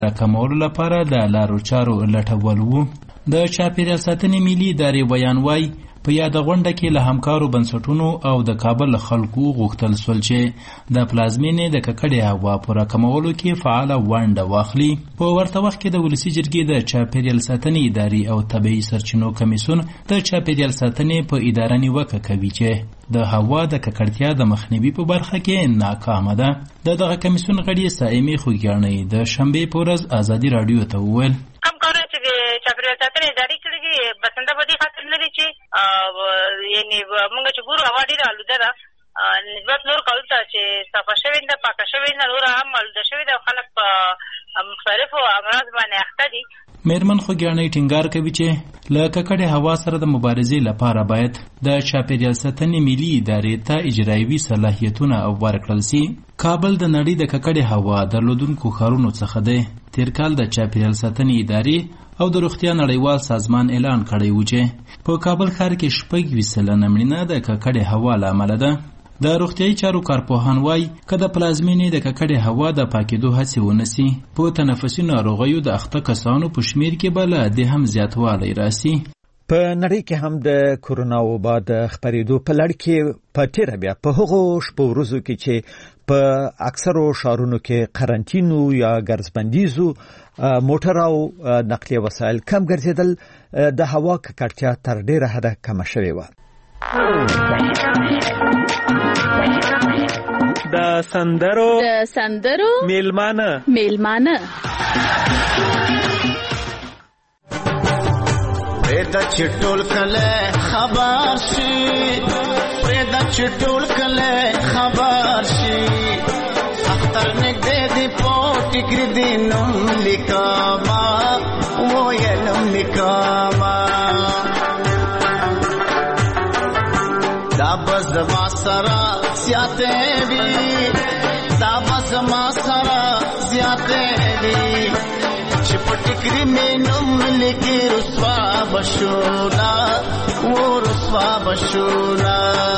راکمولو لپاره د لارو چارو لټول وو. د چاپیریال ساتنې ملي ادارې بیان وایي په یاده غونډه کې له همکارو بنسټونو او د کابل خلکو غوښتل سول چې د پلازمینې د ککړې هوا په راکمولو کې فعاله ونډه واخلي. په ورته وخت کې د ولسي جرګې د چاپیریال ساتنې ادارې او طبیعي سرچینو کمیسیون د چاپیریال ساتنې په اداره نیوکه کوي چې د هوا د ککړتیا د مخنیوي په برخه کې ناکامه ده. دغه کمیسیون غړي سائمې خوږیاڼۍ د شنبې په ورځ ازادي راډیو ته وویل چاپیریال ساتنې ادارې کړي دي بسنده په دې خاطر لري چې یعنې موږ چې ګورو هوا ډېره آلوده ده نسبت نور کلو ته چې صفا شوې ده پاکه شوې ده نور هم آلوده شوې ده او خلک په مختلفو امراض باندې اخته دي. میرمن خوږیاڼۍ ټینګار کوي چې له ککړې هوا سره د مبارزې لپاره باید د چاپیریال ساتنې ملي ادارې ته اجرایوي صلاحیتونه ورکړل سي. کابل د نړۍ د ککړې هوا درلودونکو ښارونو څخه دی. تیر کال د چاپیریال ساتنې ادارې او د روغتیا نړیوال سازمان اعلان کړی و چې په کابل ښار کې 6% مړینه د ککړې هوا له امله ده. د روغتیايي چارو کارپوهان وایي که د پلازمینې د ککړې هوا د پاکېدو هڅې ونسي په تنفسي ناروغیو د اخته کسانو په شمیر کې به له دې هم زیاتوالی راسي. په نړۍ کې هم د کورونا وبا د خپرېدو په لړ کې په تیره بیا په هغو شپو ورځو کې چې په اکثرو ښارونو کې قرنطینو یا ګرځبندیزو موټر او نقلیه وسایل کم ګرځېدل د هوا ککړتیا تر ډېره حده کمه شوې وه. د سندرو میلمانه پرېدا چې ټول کله خبر شي پرېدا چې ټول کله خبر شي اختر نږدې دی پوټ کړ دې نوم لیکما ویلم لیکما دا بس ما سره زیاتې وي دا بس ما سره زیاتې وي چې پټکري مې نوم لیکي رسوا بشونا و رسوا بشونا.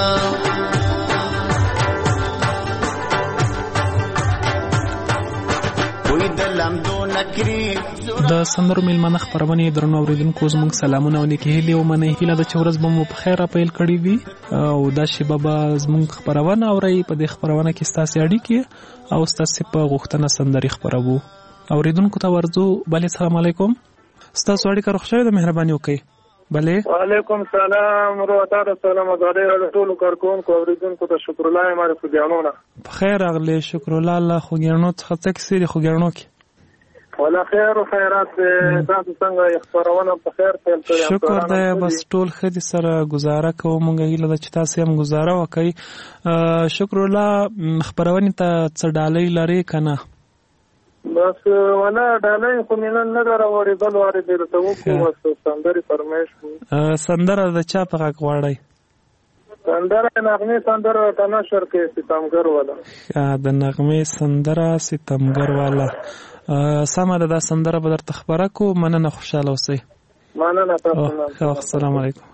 د سندرو میلمانه خپرونې درنو اوریدونکو زموږ سلامونه او نیکې هیلې ومنئ. هیله ده چې ورځ به مو په خیر راپیل کړې وي او دا شیبه به زموږ خپرونه اورئ. په دې خپرونه کې ستاسې اړیکې او ستاسې په غوښتنه سندرې خپروو. اوریدونکو ته ورځو. بلې سلام علیکم. ستاسو اړیکه روغ شوې ده؟ مهرباني وکړئ. بلې وعلیکم سلام وروته سلام ازادي ټول کارکونکو اوریدونکو ته شکر الله ماره خوګیانو په خیر راغلی. شکر الله الله خوګیانو څخه څه کیسې دي خوګیانو کې؟ ولا خیر او خیرات تاسو څنګه خبرونه په خیر پیل کړی؟ شکر دی بس ټول ښه دي سره گزاره کوو. مونږ هیله ده چې تاسو هم گزاره وکړئ. شکر الله خبرونه ته څه ډالۍ لري کنه؟ بس ولا ډالۍ خو مې نن نه راوړې بل واره دې ته وکړو سندري فرمایش. سندره د چا په غږ غواړئ؟ سندره نغمه سندره تناشر کې ستمګر والا. د نغمه سندره ستمګر والا. سمه ده دا سندره به درته خبره کو. مننه خوشاله اوسئ. مننه تاسو. السلام علیکم.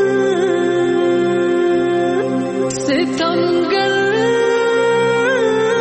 ستمګر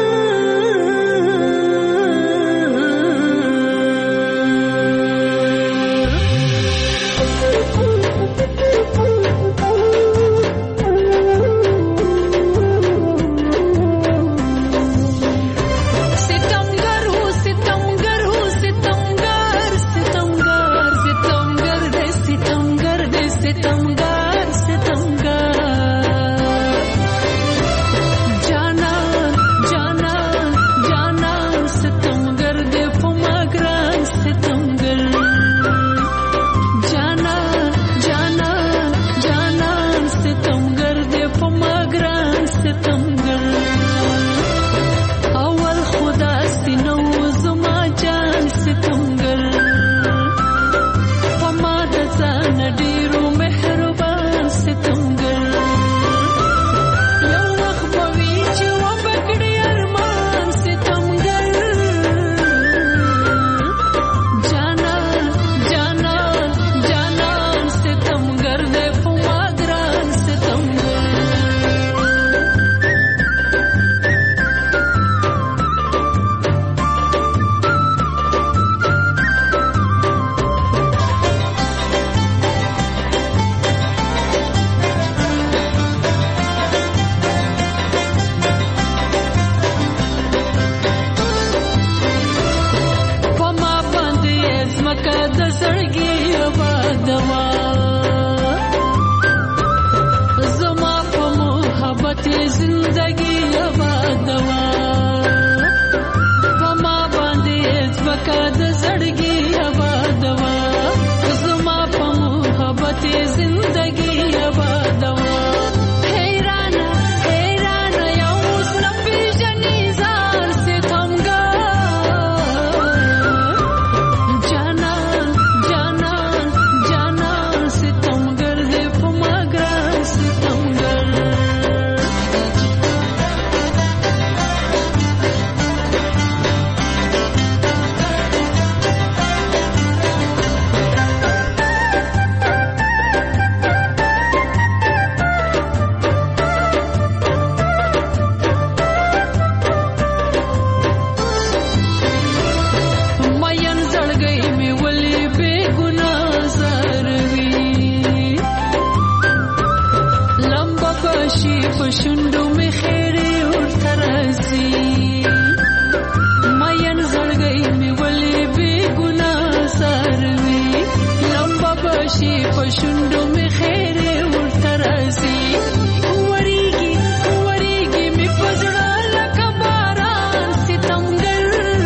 چې په شونډو مې خیر ورته راځي وریږي وریږي مې په زړه لکه باران ستمګر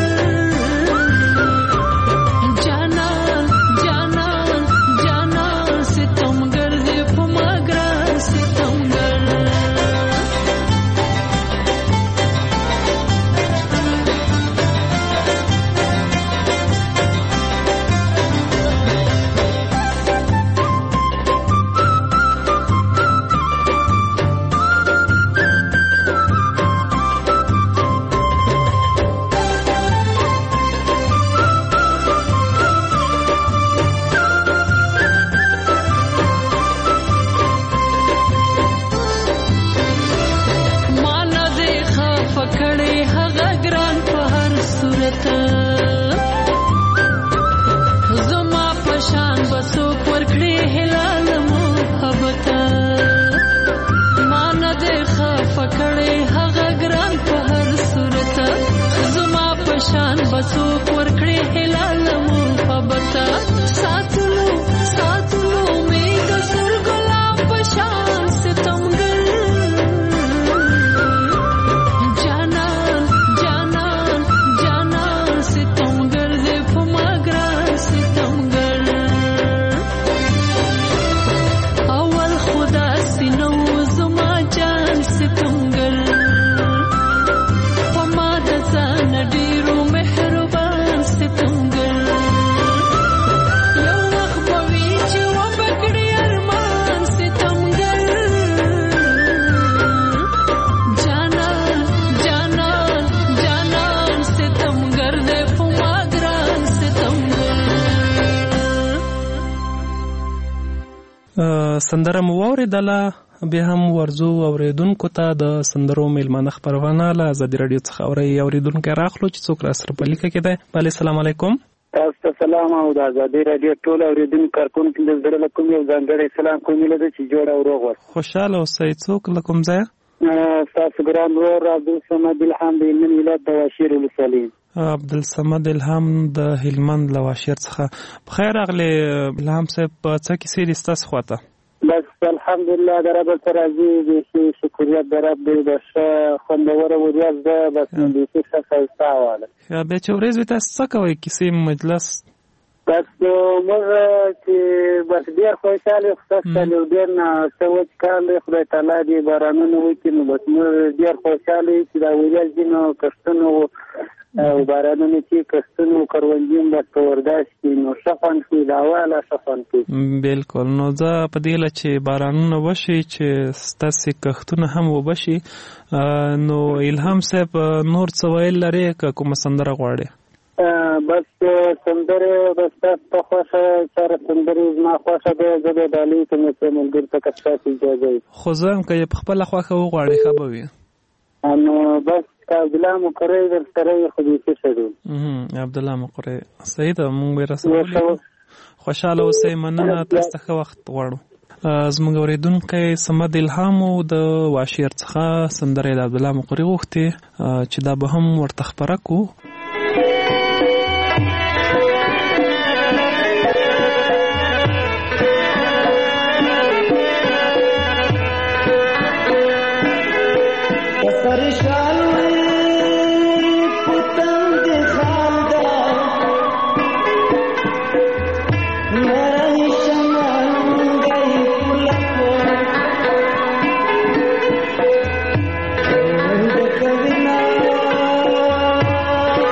جانان جانان جانان ستمګر دې په ما ګران ستمګر بسوک ورکړې هلال محبت ساتلو ساتلو مې د سر ګلاب په شان ستمګر جانان جانان جانان ستمګر دې په ما ګران ستمګر اول خدا سينو زما جان ستمګر په ما د ځان ډېرو سندره مو واورېدله. بیا هم ورځو اورېدونکو ته د سندرو میلمانه خپرونه له ازادي راډیو څخه اورېدونکی راخلو چې څوک راسره په لیکه کې دی. بله سلام علیکم. تاسو ته سلام او د ازادي راډیو ټول اورېدونکو کارکونکو د زړه له کومې یو ځانګړی سلام کوم ده چې جوړ او روغ وي. خوشحاله اوسئ. څوک له کوم ځایه؟ ستاسو ګران ورور عبدالصمد الهام د هلمند ولایت د واشیر ولسوالۍ. عبدالصمد الهام د هلمند له واشیر څخه. بخیر راغلی الهام صاحب. څه کیسې دي ستاسو خواته؟ بس الحمدلله د رب سره راضي دي چې شکریت د رب دی. د ښه خوندوره ورځ ده. بس بیخي ښه ښایسته حواله. بیا چې ورځ وي تاسو څه کوئ کیسې مجلس؟ بس موږ چې بس ډېر خوشحاله یو ستاسو کال یو ډېر څه وچ کال دی. خدای تعالی دې بارانونه وکړي نو بس موږ ډېر خوشحاله یو چې دا ورځ دي نو کښتونه او بارانونه چې کښتونه او کروندې هم بس په ورداش کې نو ښه خوند کوي. د هوا لا ښه خوند کوي. بلکل. نو زه په دې هیله چې بارانونه وشي چې ستاسې کښتونه هم وبشي. نو الهام صاحب نور څه ویل لرې که کومه سندره غواړې؟ بس سندره بس تاسو ته خوښه چاره سندرې زما خوښه ده. زه به ډالۍ کوم چې ملګرو ته که ستاسو اجازه وي. خو زه هم که یې په خپله خوښه وغواړې ښه به وي. نو بس عبدالله مقری در سره یې خو بیخي ښه دی. عبدالله مقری صحیح ده. مونږ به یې رسولی. خوشحاله اوسئ. مننه. تاسو ته ښه وخت غواړو. زموږ اورېدونکی صمد الهام د واشیر څخه سندره د عبدالله مقری غوښتې چې دا به هم ورته خپره کړو. Kavina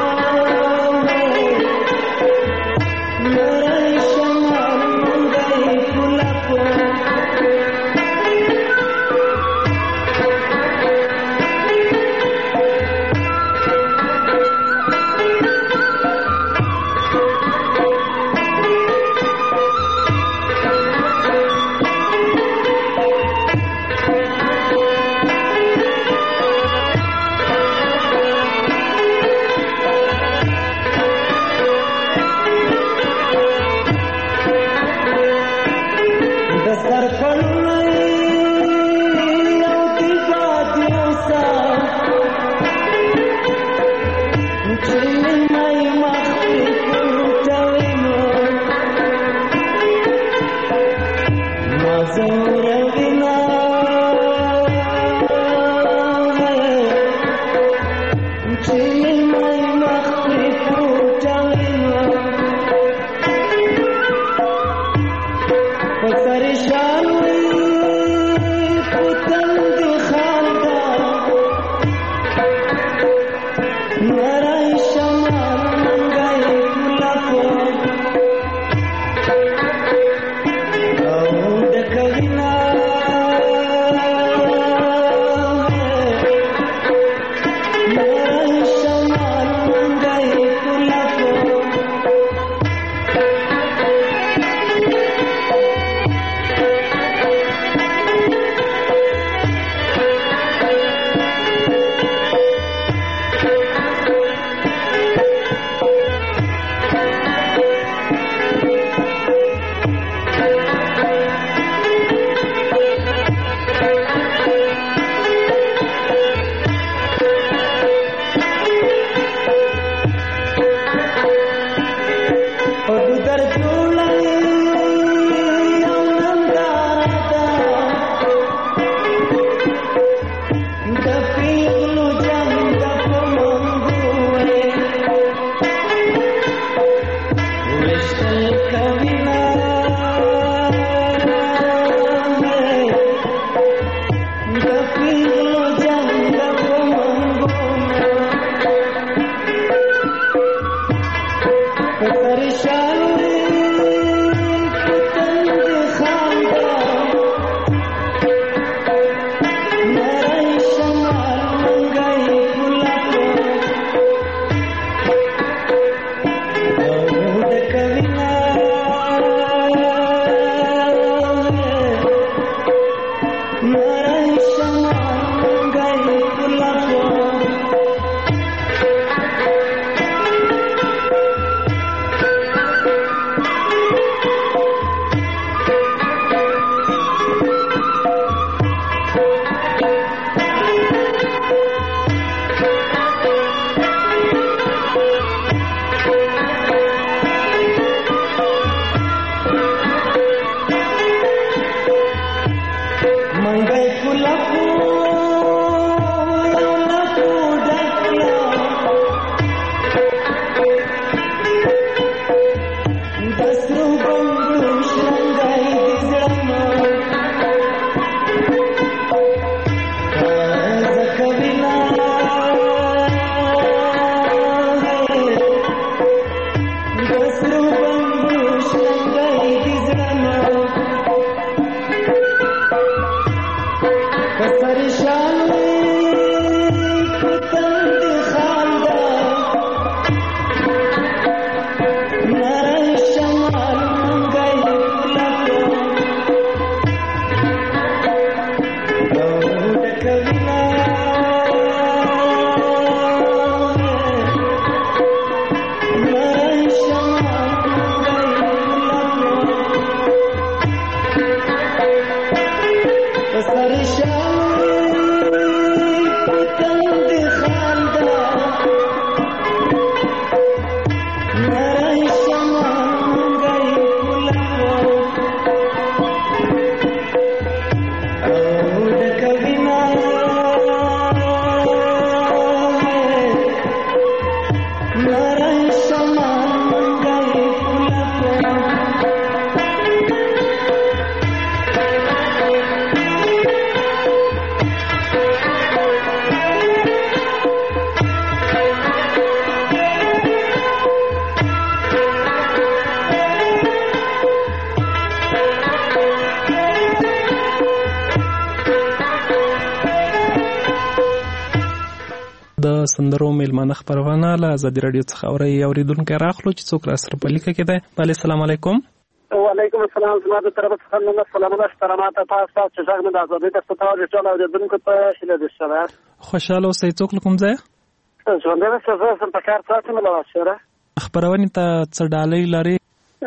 سندرو میلمانه خبرونه له ازادي رادیو څخه اوریدونکو راخلو چې څوک را سره په لیکه کې ده. بله السلام علیکم. وعلیکم السلام. زما د طرف څخه نو سلامونه احترامات تاسو ته چې څنګه د ازادي د ستاره ټول اوریدونکو ته هیله ده سره خوشاله اوسئ. څوک کوم ځای ژوندې څه سم په کار تاسو مله واشره خبرونه ته څه ډالۍ لري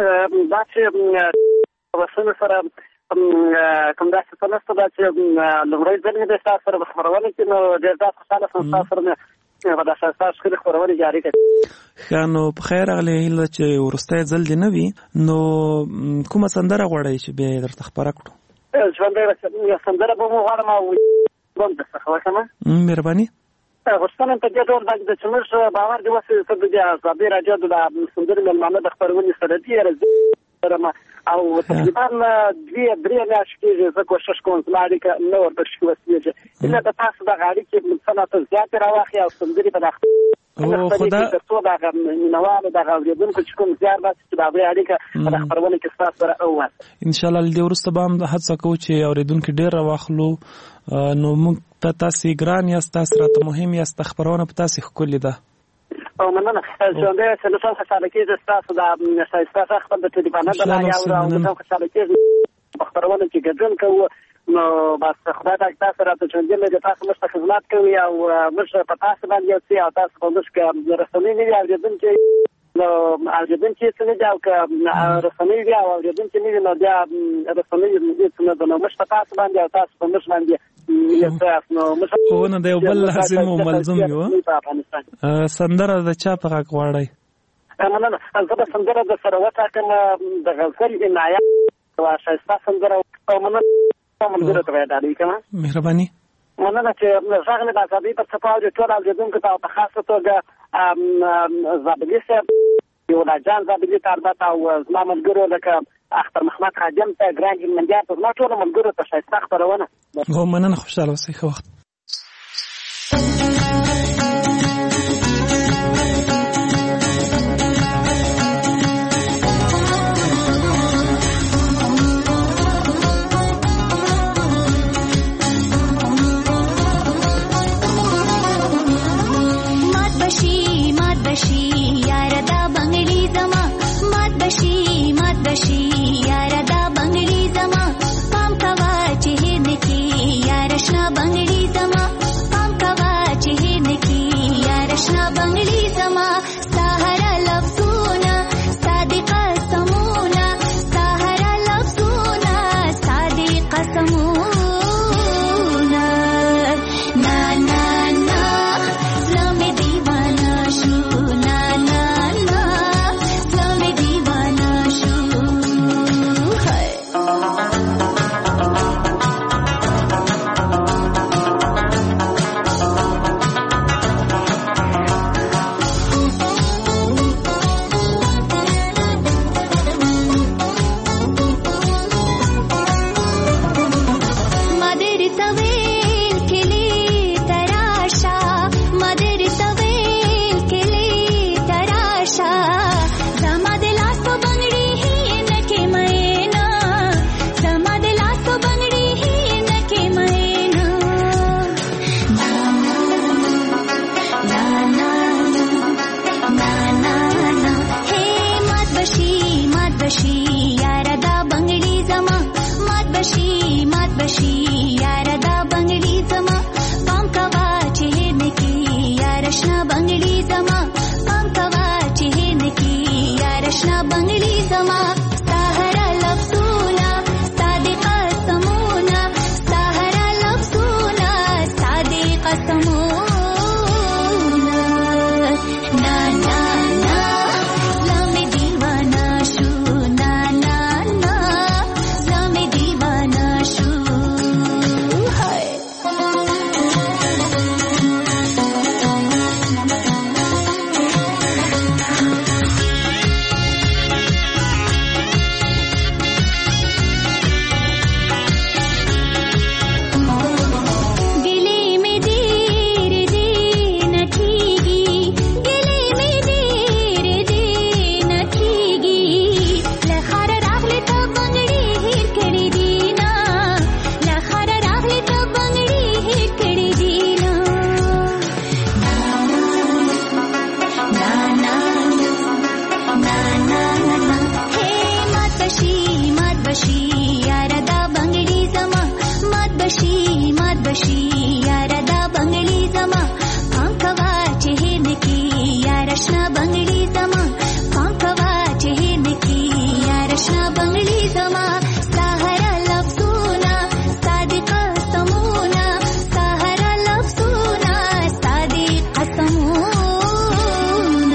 دا چې وسنه سره کوم داسې څه نشته دا چې لومړی ځل مې د تاسو سره خبرونه کې نو ډېر تاسو سره سره مې په داسې تاسو کې خبرونه جاری کړې. خانو په خیر اغلی هله چې ورسته ځل دی نه وي نو کومه سندره غواړئ چې به درته خبره کړو؟ ژوندی یو سندره به مو غواړم او بم درڅخه وکړم. مهرباني. غوښتنه په دې ډول باندې چې موږ باور دې وسي چې د ازادي راډیو د سندرې مېلمانه د خپرونې سره دي او تقریبا 2-3 میاشتې کېږي زه کوشش کوم چې اړیکه نه ورته شي وسیږي الا د تاسو د اړیکې مصنعت زیات راوخی او سندرې په داخل او خدا څو دا نوواله د غوړېدونکو چې کوم زیار باسي چې دا به اړیکه په خپرونه کې ستاسو سره اوه ان شاء الله د ورسته به هم هڅه کوو چې اوریدونکو ډیر راوخلو. نو موږ ته تاسو ګران یاست، تاسو راته مهم یاست، خبرونه په تاسو ښکلې ده. او مننه ژوندی چې له تاسو سره کېږي تاسو د شایسته خپل د ټلیفون د لارې او تاسو سره کېږي خبرونه چې ګډون کوو. نو بس خدای دې تاسو راته ژوندی له تاسو مشته خدمت کوي او موږ په تاسو باندې یو څه او تاسو په موږ کې رسمي نه اوریدونکي نو اوریدونکي څه نه جاو که رسمي بیا او اوریدونکي نه نو بیا رسمي دې څه نه نو موږ په تاسو باندې او تاسو په موږ باندې خو نه د یو بل لازم او ملزم یو سندره د چا په غږ غواړئ؟ مننه زه به سندره د سره وټاکم د غزل عنایت ښایسته سندره او مننه ملګرو ته ډالۍ کوم. مهرباني. مننه چې غږ مې د ازادۍ په څپه اوري ټول اوریدونکو ته په خاصه توګه زابلي صاحب یولا جان زابلي ته البته او زما ملګرو لکه اختر محمد خادم ته ګران هلمندیار ته زما ټولو ملګرو ته ښایسته خپرونه. هو مننه خوشحاله اوسئ ښه وخت.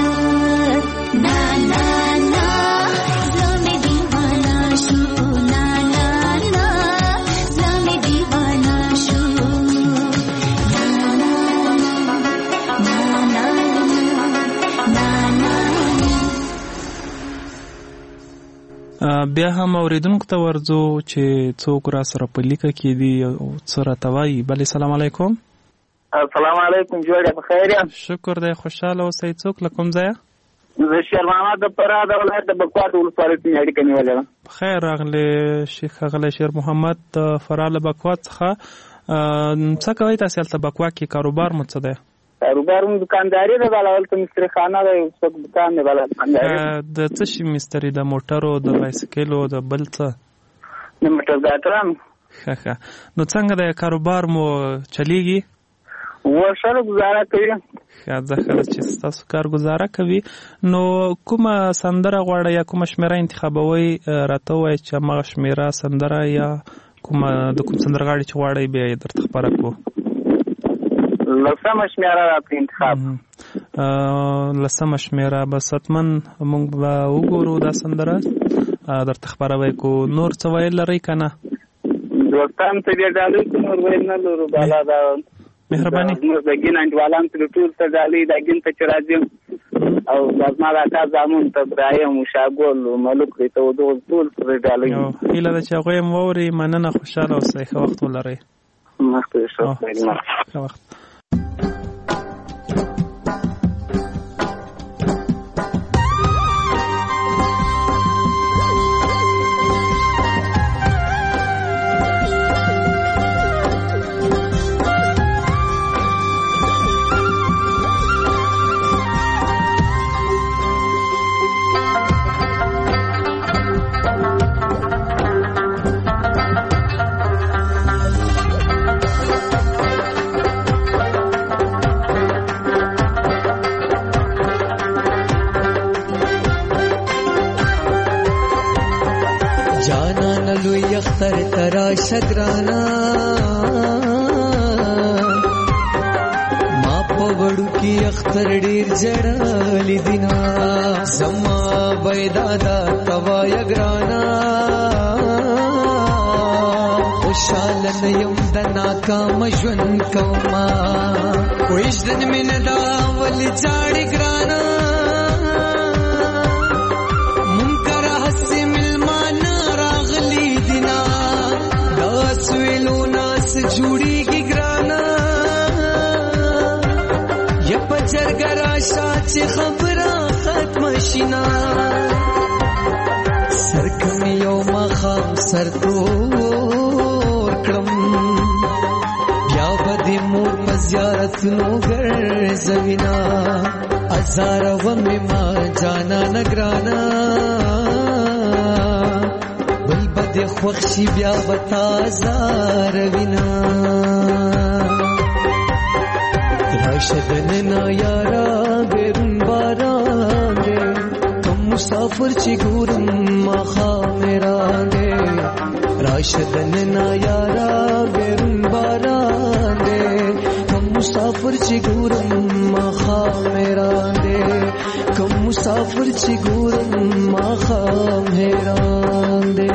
Na بیا هم اوریدونکو ته ورځو چې څوک را سره په لیکه کې دي او څه راته وایي. بلې سلام علیکم. السلام علیکم، جوړه بخیر یم. شکر دی، خوشحاله اوسئ. څوک له کوم ځایه؟ زه شیر محمد د فراه د ولایت د بکوات ولسوالۍ څخه اړیکه نیولې ده. خیر راغلی شیخ ښاغلی شیر محمد د فراه له بکوات څخه. څه کوئ تاسې هلته بکوات کې؟ کاروبار مو څه دی؟ کاروبار مو دکانداري ده، بله هلته مستري خانه ده، یو څوک دکان دی، بله دکانداري. د څه شي مستري؟ د موټرو، د بایسکلو، د بل څه؟ د موټرګاټرانو. ښه ښه. نو څنګه د کاروبار مو چلیږي؟ ورسره ګزاره کوي. ښه ده چې ستاسو کار ګزاره کوي. نو کومه سندره غواړئ یا کومه شمېره انتخابوئ؟ راته ووایئ چې هماغه شمېره سندره یا کومه د کوم سندرغاړي چې غواړئ بیا یې درته خپره کړو. 10مه شمېره راته انتخاب. 10مه شمېره بس حتمن موږ به وګورو دا سندره درته خپروی کو. نور څه ویل لرئ که نه؟ دوستان ته ډېر ډالۍ که نور ویل نه لرو، بالا دا مهرباني. د ګین انډوالان ته ټول ته ډالۍ، دا ګین ته چې راځي او زما د اکا زامون ته ابراهیم او شاګل او ملک دی ته ټول سره ډالۍ. هیله ده چې هغوی هم واوري. مننه، خوشحاله اوسئ، ښه وخت ولرئ. مخکې ښه وخت. اختر تراشه ګرانا ما په وړو کې اختر ډیر جړلې دینا زما بيدادا توای ګرانا خوشاله نه یم د ناکام ژوند کوما کوښ دن مين دا ول چاړي ګرانا جوړیږي ګرانا یا پچرګرا شات خبره ختم شینا سرکم یو مخام سر تور کړم بیا به مور په زیارت نو ګرځوینا ازار و می ما جانا نګرانا د خوښي بیا بتا زار وینا راشدن نا یارا بیرون باران دے کم مسافر چی ګورم مخا میرا دے راشدن نا یارا بیرون باران دے کم مسافر چی ګورم مخا میرا دے کم مسافر چی ګورم مخا میرا دے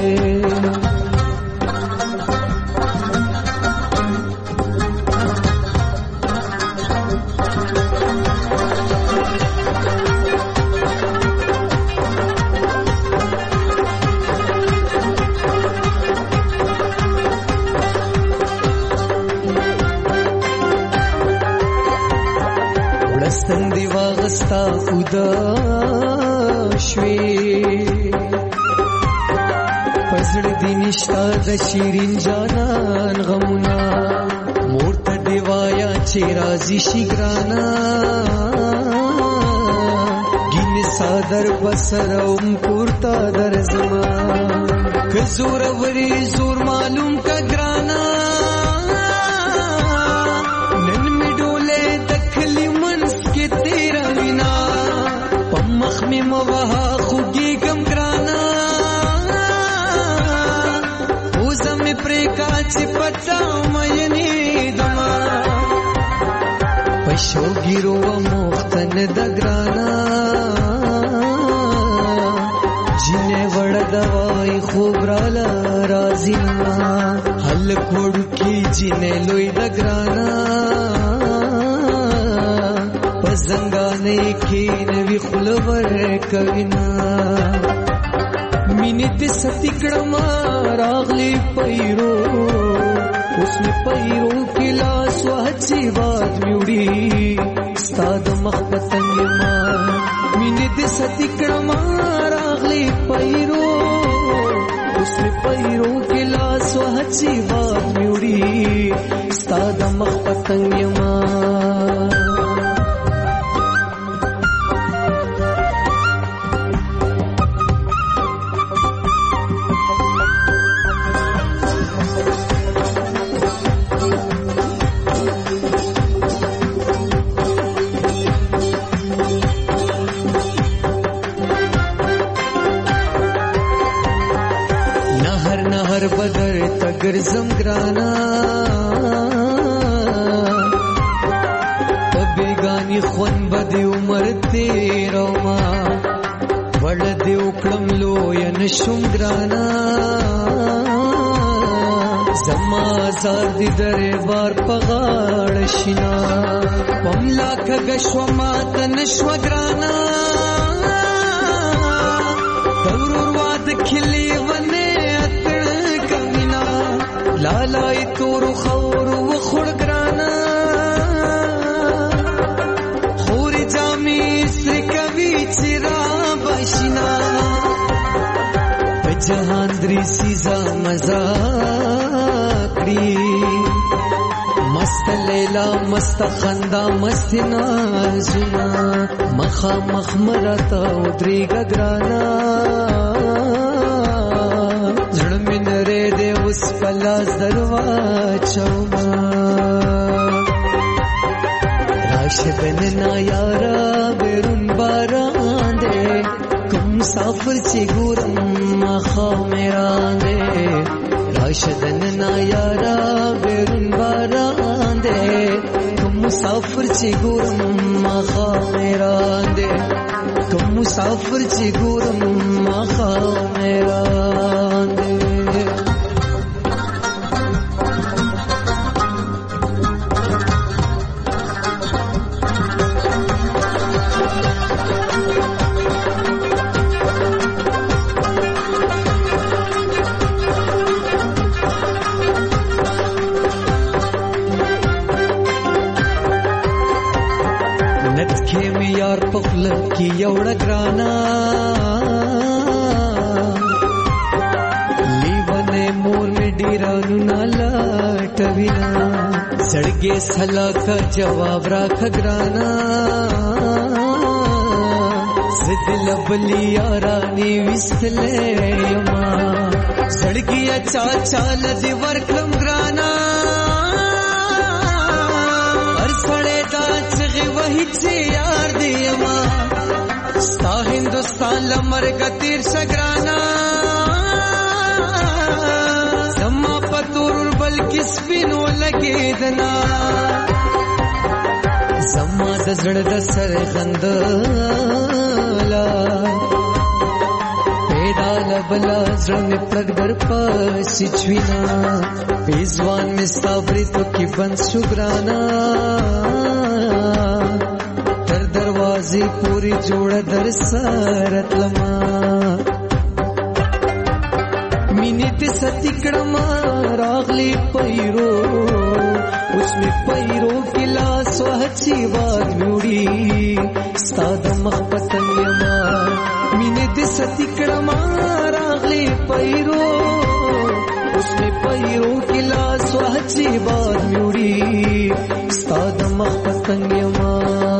ستندی واغستا خدا شوی پزړ دی نشتا د شیرین جانان غمونا مورته دی وایا چې راځي شي ګرانا ګین صادر بسروم کوړتا درزما که زور وری زور معلوم کا ګرانا مخمی موها خوگی گم گرانا اوزم پریکا چی پتاو مینی دما پشو گیرو و مختن دگرانا جینے وڑ دوائی خوب رالا رازینا حل کوڑو کی جینے لوی دگرانا زنګانې کې نوی خلور کوینا مینې دې ستی کړم راغلی پیرو اوس مې پیرو کې لاس وهڅې باد مې وړي ستا د مخ پتنګ ما مینې دې ستی کړم راغلی پیرو اوس مې پیرو کې لاس وهڅې باد مې وړي ستا د مخ پتنګ ما بدر تگرزم گرانا پبیگانی خون بدی عمر تیرو ما وڑ دیو کلملو یا نشم گرانا زما زار دی در بار پغاڑ شنا پملا کگشو مات نشو گرانا دورور واد کھلی ونے لالائی تورو خور و خور گرانا خوری جامی سر کبھی چرا باشنا جہان دری سیزا مزاکری مست لیلا مست خندا مست نازنا مخا مخمرتا ادری گرانا اس پلاس درواچوما راشدن نا یارا بیرون باران دے کم مسافر چی گورم مخا میران دے راشدن نا یارا بیرون باران دے کم مسافر چی گورم مخا میران دے کم مسافر چی گورم مخا میران دے کی یوڑا گرانا لیوانے مور میں ڈیرانو نالا ٹوینا سڑگے سلا کا جواب راکھ گرانا زد لبلی آرانی وستلے یما سڑگیا چاچا لدی ورکلم گرانا ارسڑے دا چغی وہی چی یار دی یما ستا ہندوستان لمرگ تیر شگرانا زما پتور بلکی سپینو لگی دنا زما دزڑ دسر غندلا پیدا لبلا زرم پرگ در پاسی چوینا پیزوان میں ستابری تو کی بند شگرانا دروازی پوری جوڑا در سارت لما مینی تی ستی کڑما راغلی پیرو اس میں پیرو کی لاس وحچی واد موڑی ستاد مخ پتنگ یما مینی تی ستی کڑما راغلی پیرو اس میں پیرو کی لاس وحچی واد موڑی ستاد مخ پتنگ یما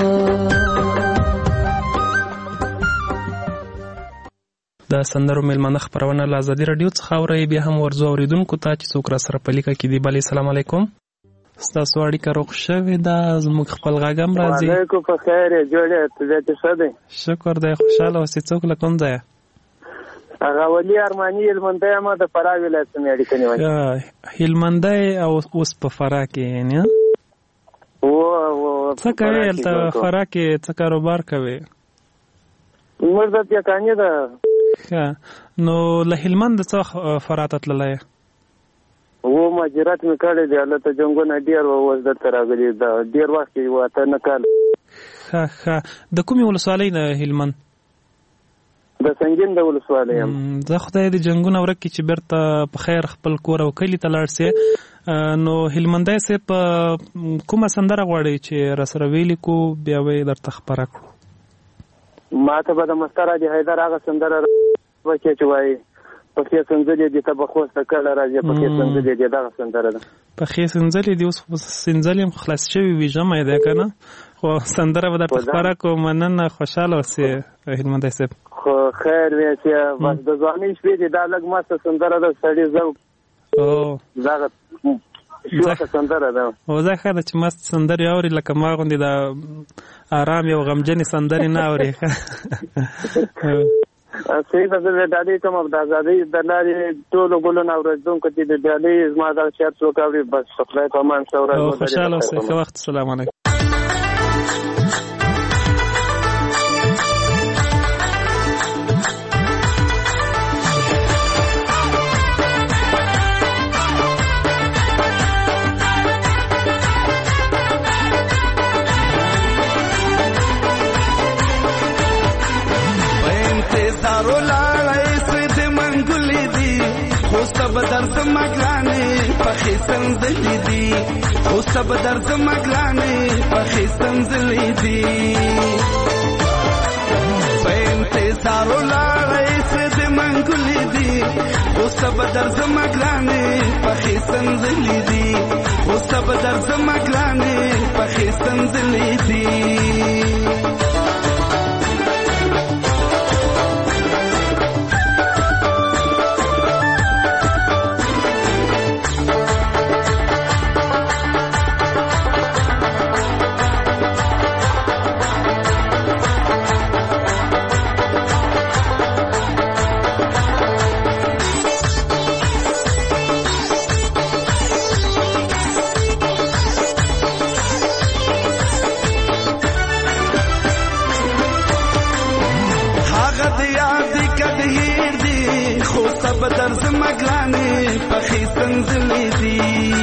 د سندرو میلمانه خبرونه له ازادي رادیو څخه اورئ. بیا هم ورځو اوریدونکو ته چې څوک را سره په لیکه کې دی. بلې سلام علیکم، ستاسو اړیکه روغ شوې ده، زموږ خپل غږ هم راځي. وعلیکم په خیر جوړه ته څه دی؟ شکر دی، خوشاله اوسې. څوک له کوم ځایه؟ هغه ولی ارمانی هلمندی ما د فراه ولایت څخه اړیکه نیولې. هلمندی او اوس په فراه کې نه څه کوي؟ هلته فراه کې څه کاروبار کوي؟ موږ د یکانې ده. نو له هلمند څخه فراه ته تللی؟ مهاجرت مې کړی دی، هلته جنګونه ډېر اوس دلته راغلي ده، ډېر وخت یې واته نه کال. د کومې ولسوالۍ نه هلمند؟ د د سنگین د ولسوالۍ یم. زه خدای دې جنګونه ورک کړي چې بیرته په خیر خپل کور او کلي ته لاړ سې. نو هلمندی صاحب کومه سندره غواړئ چې راسره ویلي کو بیا به یې درته خپره کړو؟ ما ته به د مستر حاجي حیدر هغه سندره وکړي چې وایي پخې سنځلې دي ته به خوسته کله راځي پخې سنځلې دي دغه سندره ده. پخې سنځلې دي اوس سنځلې هم خلاص شوي وي ژمی دی که نه خو سندره به درته خپره کړو. مننه خوشحاله اوسې هلمندی صاحب. خو خیر وی چې بس د ځوانۍ شپې دي دا لږ مسته سندره ده سړي ذوق دغه شوخه سندره ده. وزه ښه ده چې مست سندرې اوري لکه ما غوندې د آرام یو غمجنې سندرې نه اوري. صحیح ده. زه د ډالۍ کوم د ازادۍ د لارې ټولو ګلونه اورېدونکو چې د ډالۍ زما دغه شعر څوک اوري بس خدای په امان ښه ورځ ولري. خوشحاله اوسئ. ښه وخت. السلام علیکم. بدرد مگلانی پخی سنزلی دی خوستا بدرد مگلانی پخی سنزلی دی فانتظارو لارای سد منگلی دی خوستا بدرد مگلانی پخی سنزلی دی خوستا بدرد مگلانی پخی سنزلی دی بدرز مگلانی پخی سنزلی دی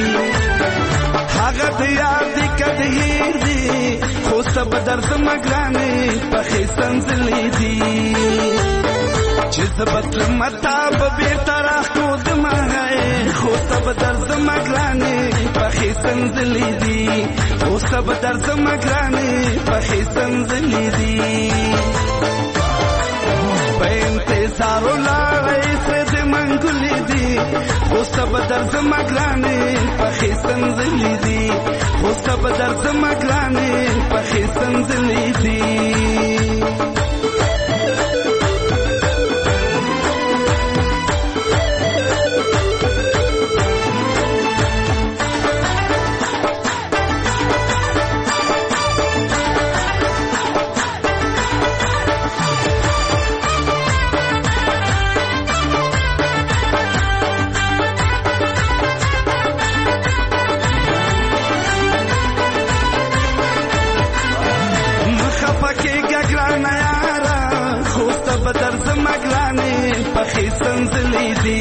هاگه دیادی کدهیر دی خوست بدرز مگلانی پخی سنزلی دی چیز بطل مطاب بیترا خود مهی خوست بدرز مگلانی پخی سنزلی دی خوست بدرز مگلانی پخی سنزلی دی انتظارو لارای سد منگلی دی خوستا بدرز مگلانی پخی سنزلی دی خوستا بدرز مگلانی پخی سنزلی دی بدرز مگلانی پخی سنزلی دی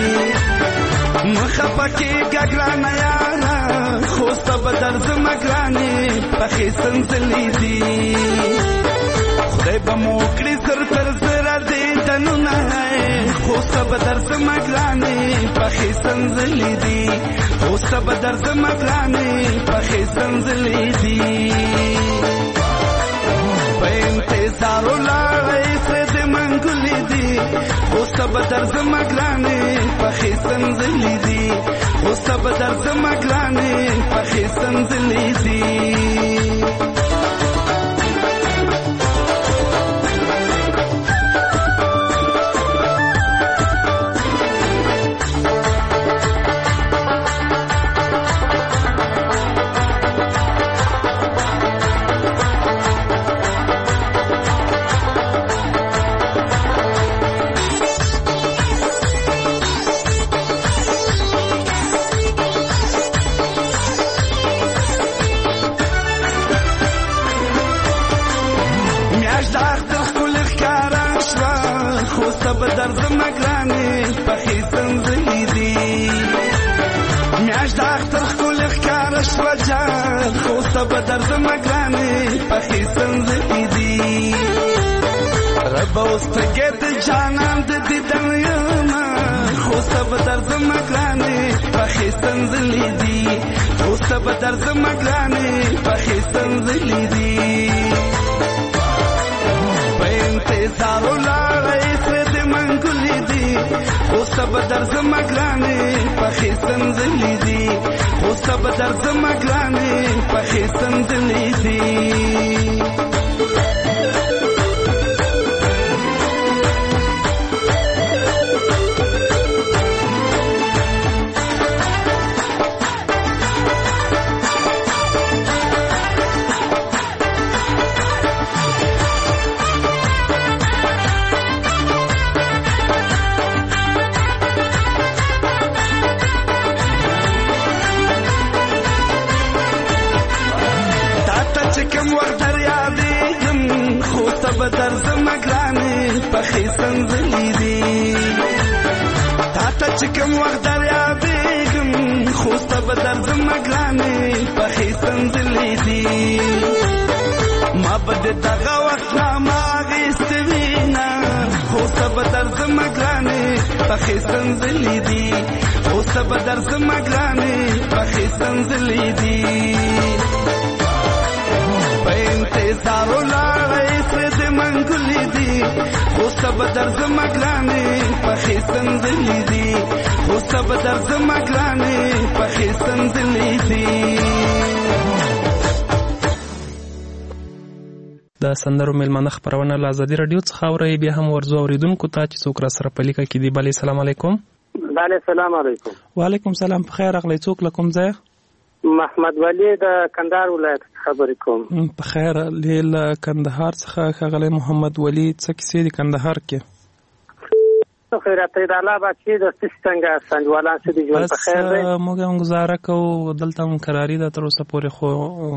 مخفکی گگران یارا خوست بدرز مگلانی پخی سنزلی دی خدای بموکری سر تر سر دیدنو نهی خوست بدرز مگلانی پخی سنزلی دی خوست بدرز مگلانی پخی سنزلی دی انتظارو لارای سد منگلی دی خوستا بدرز مگلانی پخی سنزلی دی خوستا بدرز مگلانی پخی سنزلی دی بدرز مگلانی پخی سنزلی دی میاش داختر خول اخکارش وجه خوست بدرز مگلانی پخی سنزلی دی بوستګې د جانان د دیدن یما خو سب درځ مګرانې پخې سنځلې دي خو سب درځ مګرانې پخې سنځلې دي په انتظار ولاړې سره د منګلې دي خو سب درځ مګرانې پخې سنځلې دي خو سب درځ مګرانې پخې سنځلې دي بدر زمګرانې پخې سنځلې دي تاته چې کوم وخت دریا بیګم خو ته بدر زمګرانې پخې سنځلې دي ما بد دغه وخت ما غېستوینا خو ته بدر زمګرانې پخې سنځلې دي خو ته بدر زمګرانې پخې سنځلې دي په انتظار ولاړې منګلې دي خو سب درځ مګرانې پخې سنځلې دي خو سب درځ مګرانې پخې سنځلې دي د سندرو میلمانه خبرونه له ازادي رادیو څخه اوري بیا هم ورزو اوریدونکو ته چې څوک را سره پلیکه کې دی بلی سلام علیکم بله سلام علیکم وعلیکم سلام په خیر اغلی څوک لکم ځای محمد ولی د کندهار ولایت خبرې کوم په خیر لیل کندهار څخه ښاغلی محمد ولی څه کیسې دي کندهار کې خیرات د الله بچي د څنګه سنجوالان څه دي ژوند په خیر دی موږ هم گزاره کوو دلته هم قراري ده تر اوسه پورې خو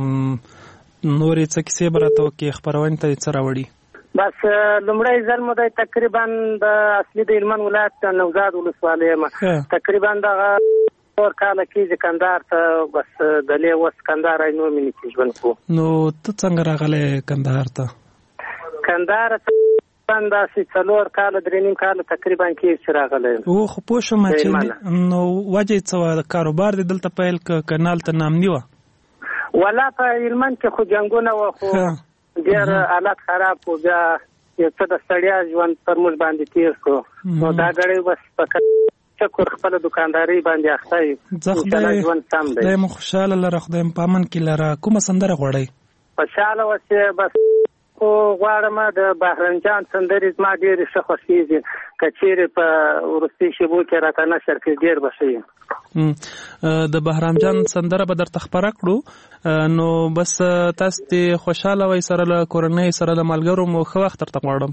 نورې څه کیسې به راته وکړي خپرونې ته څه راوړي بس لومړی ځل مو دی تقریبا د اصلي د هلمند ولایت نوزاد ولسوالۍ یم تقریبا دغه څلور کاله کېږي کندهار ته بس دلې اوس کندهار نور مې نه ژوند کوو نو ته څنګه راغلی کندهار ته کندهار ته داسې 4 کاله 3.5 کاله تقریبا کېږي چې راغلی او خو پوه شوم چې نو وجه یې څه وه کاروبار دې دلته پیل که نه هلته نامني وه ولا په هلمند کې خو جنګونه وه خو ډېر حالت خراب و بیا یو څه د ستړیا ژوند پر موږ باندې تېر کړو نو دا ګړی بس په شکر خپله دکانداري باندې اخته یو ژوند سم دی خدای مو خوشحاله لره خدای مو په امن کې لره کومه سندره غواړئ خوشحاله اوسې بس خو غواړم د بهرام جان سندرې زما ډېرې ښه خوښېږي که چېرې په وروستي شېبو کې راته نشر کړي ډېر به ښه وي د بهرام جان سندره به درته خپره کړو نو بس تاسو دې خوشحاله وئ سره له کورنۍ سره له ملګرو مو ښه وخت درته غواړم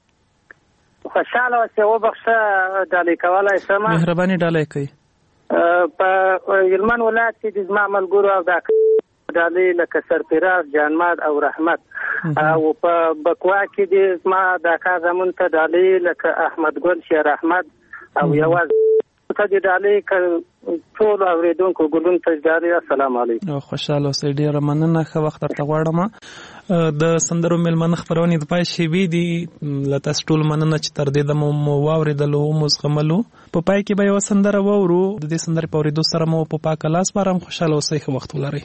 خوشحاله اوسې وبخښه ډالۍ کولی شم مهرباني ډالۍ کوي په هلمند ولایت کې د زما ملګرو او دا ډالۍ لکه سرفراز جانماد او رحمت او په بکوا کې د زما د اکا زمون ته ډالۍ لکه احمد ګل شیر احمد او یوازې ته د ډالۍ ټول اورېدونکو ګلون ته ډالۍ السلام علیکم خوشحاله اوسئ ډېره مننه ښه وخت درته غواړم د سندرو میلمانه خپرونې د پای شیبې دي له تاسو ټول مننه چې تر دې دمه مو واورېدلو مو زغملو په پای کې به یوه سندره واورو د دې سندرې په اورېدو سره مو په پاکه لاس بارم خوشحاله اوسئ ښه وخت ولرئ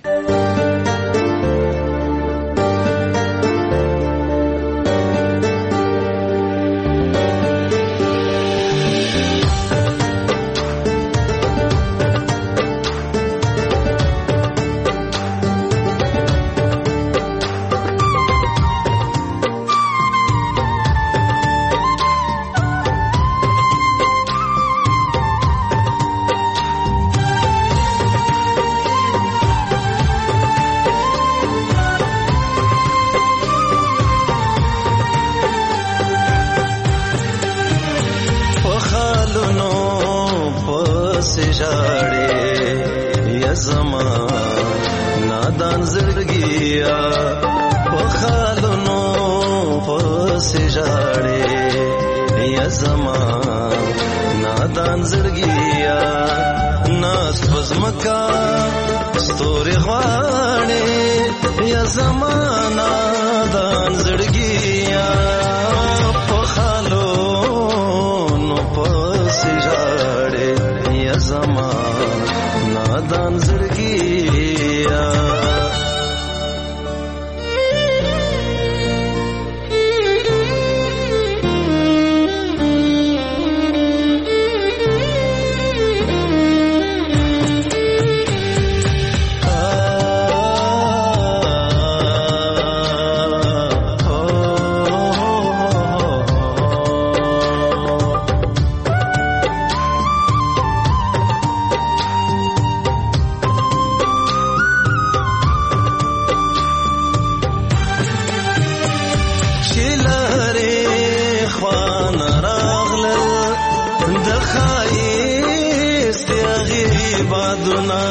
استیاغي بادونا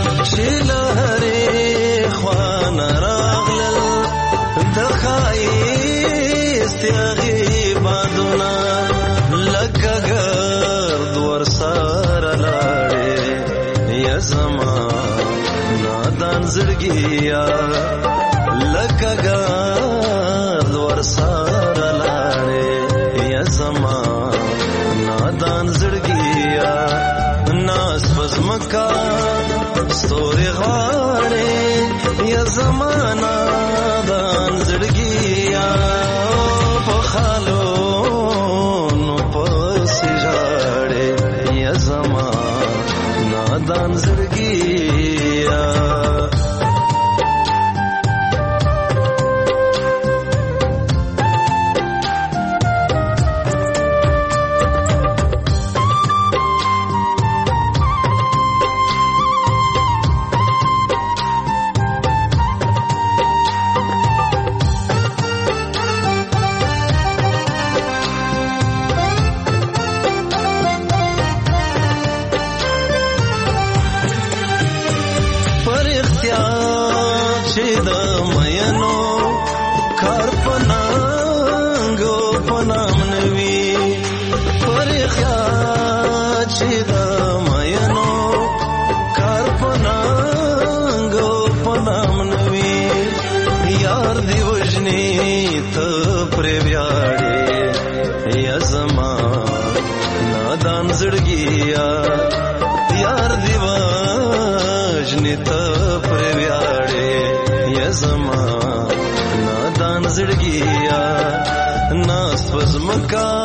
شلهره خوان راغلل دخای استیاغي بادونا لکګر دور سره لاړې یا زما نادان زړګیا لکګر دور سره لاړې یا زما نادان زړګیا ناس پزمکا ستوري غاړې یا زما نادان زړګیا په خالو نادان زړګیا यार दिवाजनी त प्रव्याड़े या जमा नादान जड़गिया नास पज़मका